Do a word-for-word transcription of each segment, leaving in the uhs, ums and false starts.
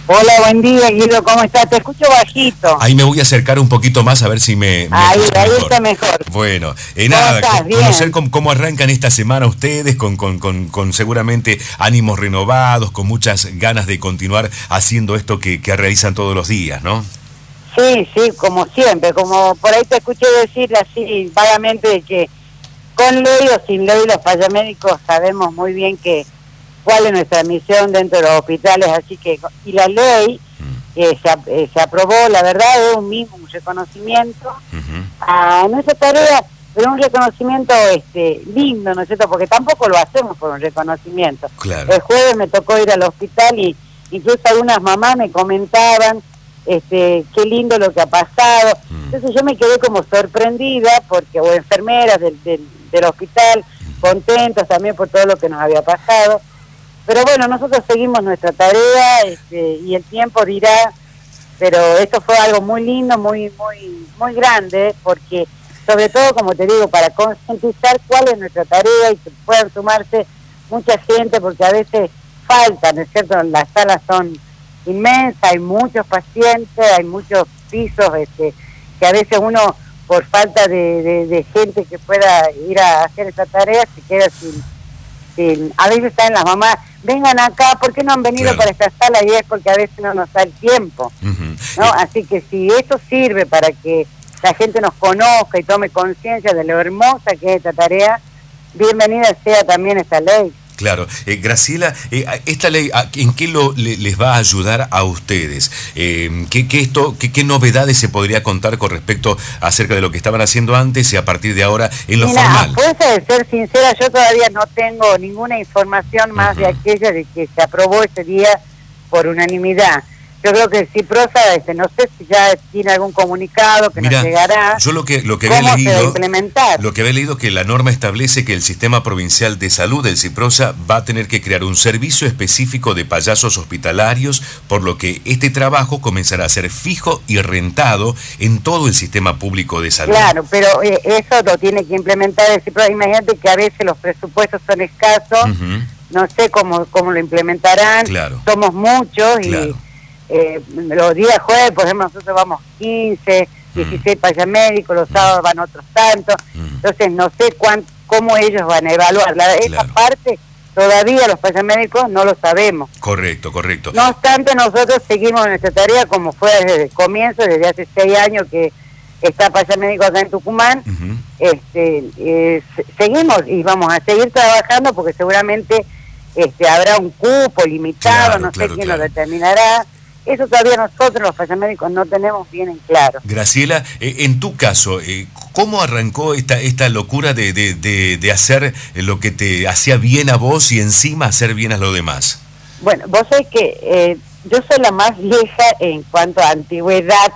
Hola, buen día, Guido, ¿cómo estás? Te escucho bajito. Ahí me voy a acercar un poquito más a ver si me, me Ahí, escucha ahí mejor. está mejor. Bueno, eh, ¿Cómo nada, estás? con- Bien. conocer cómo, cómo arrancan esta semana ustedes, con, con, con, con seguramente ánimos renovados, con muchas ganas de continuar haciendo esto que, que realizan todos los días, ¿no? Sí, sí, como siempre, como por ahí te escuché decir así vagamente de que con ley o sin ley los payamédicos sabemos muy bien que cuál es nuestra misión dentro de los hospitales, así que, y la ley eh, se, ap- eh, se aprobó, la verdad es un mismo un reconocimiento Ujú. a nuestra tarea, pero un reconocimiento este lindo, ¿no es cierto? Porque tampoco lo hacemos por un reconocimiento. Claro. El jueves me tocó ir al hospital y incluso algunas mamás me comentaban este qué lindo lo que ha pasado. Mm. Entonces yo me quedé como sorprendida, porque o enfermeras del, del, del hospital, contentos también por todo lo que nos había pasado. Pero bueno, nosotros seguimos nuestra tarea este, y el tiempo dirá, pero esto fue algo muy lindo, muy muy muy grande, porque sobre todo, como te digo, para concientizar cuál es nuestra tarea y que puedan sumarse mucha gente, porque a veces falta, ¿no es cierto? Las salas son inmensas, hay muchos pacientes, hay muchos pisos, este, que a veces uno, por falta de, de, de gente que pueda ir a hacer esa tarea, se queda sin, sin... A veces están las mamás, vengan acá, ¿por qué no han venido Claro. para esta sala? Y es porque a veces no nos da el tiempo, Ujú. ¿no? Eh, Así que si esto sirve para que la gente nos conozca y tome conciencia de lo hermosa que es esta tarea, bienvenida sea también esta ley. Claro, eh, Graciela, eh, esta ley, ¿a- ¿en qué lo, le- les va a ayudar a ustedes? Eh, ¿qué, qué esto, qué, qué novedades se podría contar con respecto acerca de lo que estaban haciendo antes y a partir de ahora en lo Mira, a formal? fuerza de ser sincera, yo todavía no tengo ninguna información más de Ujú. aquella de que se aprobó ese día por unanimidad. Yo creo que Ciprosa, este, no sé si ya tiene algún comunicado que Mira, nos llegará. yo lo que lo que había ¿Cómo se va a leído, implementar? lo que había leído que la norma establece que el Sistema Provincial de Salud, el CIPROSA, va a tener que crear un servicio específico de payasos hospitalarios, por lo que este trabajo comenzará a ser fijo y rentado en todo el sistema público de salud. Claro, pero eh, eso lo tiene que implementar el Ciprosa. Imagínate que a veces los presupuestos son escasos, Ujú. no sé cómo, cómo lo implementarán. Claro. Somos muchos y Claro. eh, los días jueves, por ejemplo, nosotros vamos quince, dieciséis payamédicos, los sábados van otros tantos. Mm. Entonces no sé cuán, cómo ellos van a evaluar. La, esa Claro. parte todavía los payamédicos no lo sabemos. Correcto, correcto. No obstante, nosotros seguimos nuestra tarea como fue desde el comienzo, desde hace seis años que está payamédico acá en Tucumán. Ujú. este eh, se- seguimos y vamos a seguir trabajando porque seguramente este habrá un cupo limitado, Claro, no claro, sé quién claro. lo determinará. Eso todavía nosotros los payamédicos no tenemos bien en claro. Graciela, eh, en tu caso, eh, ¿cómo arrancó esta, esta locura de, de, de, de hacer lo que te hacía bien a vos y encima hacer bien a los demás? Bueno, vos sabés que eh, yo soy la más vieja en cuanto a antigüedad,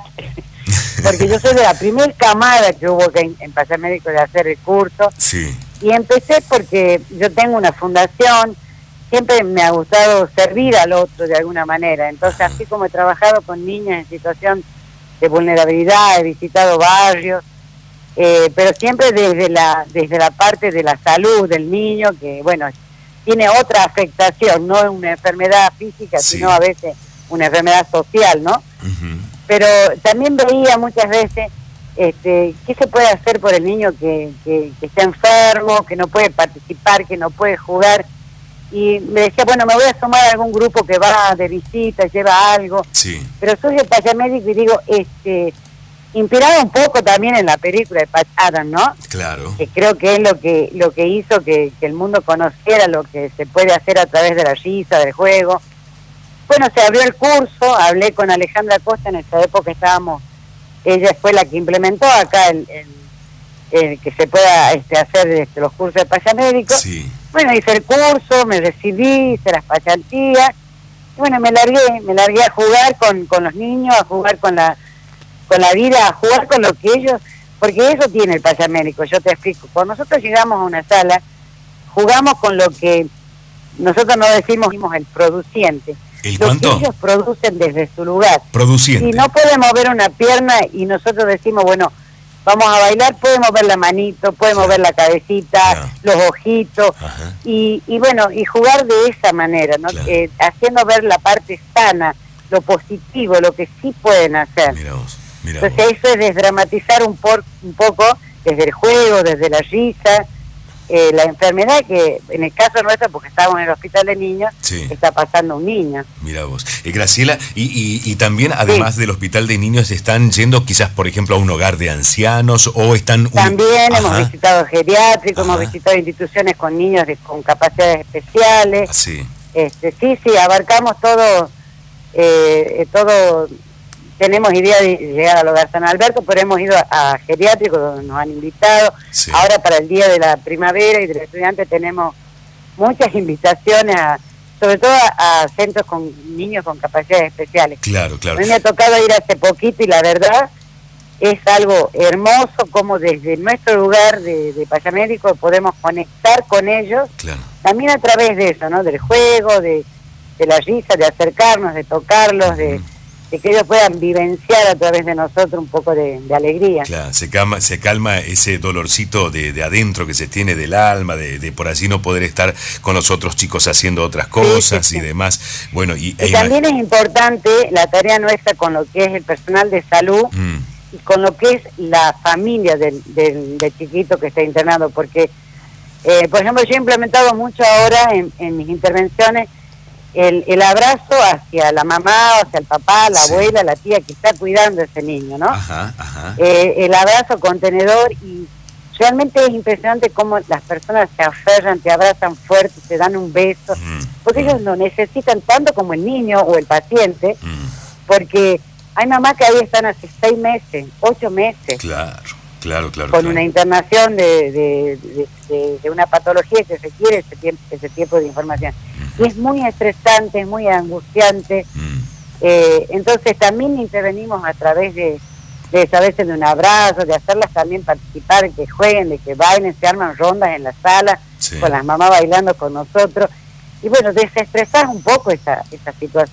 porque yo soy de la primer camada que hubo que en, en payamédico de hacer el curso. Sí. Y empecé porque yo tengo una fundación, siempre me ha gustado servir al otro de alguna manera. Entonces, así como he trabajado con niños en situación de vulnerabilidad, he visitado barrios, eh, pero siempre desde la desde la parte de la salud del niño, que bueno, tiene otra afectación, no es una enfermedad física, Sí. sino a veces una enfermedad social, ¿no? Ujú. Pero también veía muchas veces este, qué se puede hacer por el niño que, que, que está enfermo, que no puede participar, que no puede jugar. Y me decía, bueno, me voy a sumar a algún grupo que va de visita, lleva algo. Sí. Pero soy de payamédico y digo, este, inspirado un poco también en la película de Patch Adams, ¿no? Claro. Que creo que es lo que lo que hizo que, que el mundo conociera lo que se puede hacer a través de la risa, del juego. Bueno, se abrió el curso, hablé con Alejandra Costa, en esa época estábamos, ella fue la que implementó acá el, el, el que se pueda este, hacer este, los cursos de payamédicos. Sí. Bueno, hice el curso, me recibí, hice las payantías, y bueno, me largué, me largué a jugar con, con los niños, a jugar con la con la vida, a jugar con lo que ellos, porque eso tiene el payamédico, yo te explico. Cuando nosotros llegamos a una sala, jugamos con lo que nosotros no decimos el produciente, ¿El lo cuánto? que ellos producen desde su lugar. Produciente. Si no puede mover una pierna y nosotros decimos, bueno, vamos a bailar, puede mover la manito, puede Claro. mover la cabecita, Claro. los ojitos, Ajá. y, y bueno, y jugar de esa manera, ¿no? Claro. Eh, haciendo ver la parte sana lo positivo, lo que sí pueden hacer. Mirá vos, mirá Entonces vos. eso es desdramatizar un, por, un poco desde el juego, desde la risa, eh, la enfermedad que en el caso nuestro, porque estábamos en el hospital de niños, Sí. está pasando un niño. Mira vos. Eh, Graciela, y, y, y también, además sí. del hospital de niños, ¿están yendo quizás, por ejemplo, a un hogar de ancianos o están...? También un... hemos visitado geriátricos, hemos visitado instituciones con niños de, con capacidades especiales. Ah, sí. Este, sí, sí, abarcamos todo, eh, todo, tenemos idea de llegar al hogar San Alberto, pero hemos ido a, a geriátricos donde nos han invitado. Sí. Ahora para el Día de la Primavera y del Estudiante tenemos muchas invitaciones, a, sobre todo a, a centros con niños con capacidades especiales. Claro, claro. A mí me ha tocado ir hace poquito y la verdad es algo hermoso como desde nuestro lugar de, de payamédico podemos conectar con ellos, claro. También a través de eso, ¿no? Del juego, de, de la risa, de acercarnos, de tocarlos, uh-huh. de... de que ellos puedan vivenciar a través de nosotros un poco de, de alegría. Claro, se calma, se calma ese dolorcito de, de adentro que se tiene del alma, de, de por allí no poder estar con los otros chicos haciendo otras cosas sí, sí, sí. y demás. Bueno, y, y e también es importante la tarea nuestra con lo que es el personal de salud mm. y con lo que es la familia del, del, del chiquito que está internado, porque, eh, por ejemplo, yo he implementado mucho ahora en, en mis intervenciones El, el abrazo hacia la mamá, hacia el papá, la sí. abuela, la tía que está cuidando a ese niño, ¿no? Ajá, ajá. Eh, el abrazo contenedor y realmente es impresionante cómo las personas se aferran, te abrazan fuerte, te dan un beso, mm. porque mm. ellos lo necesitan tanto como el niño o el paciente, mm. porque hay mamás que ahí están hace seis meses, ocho meses. Claro. Claro, claro, con claro. una internación de, de, de, de, de una patología que requiere ese tiempo, ese tiempo de información. Uh-huh. Y es muy estresante, es muy angustiante. Uh-huh. Eh, entonces también intervenimos a través de, de a veces de un abrazo, de hacerlas también participar, que jueguen, de que bailen, se arman rondas en la sala, sí. con las mamás bailando con nosotros. Y bueno, desestresar un poco esa, esa situación.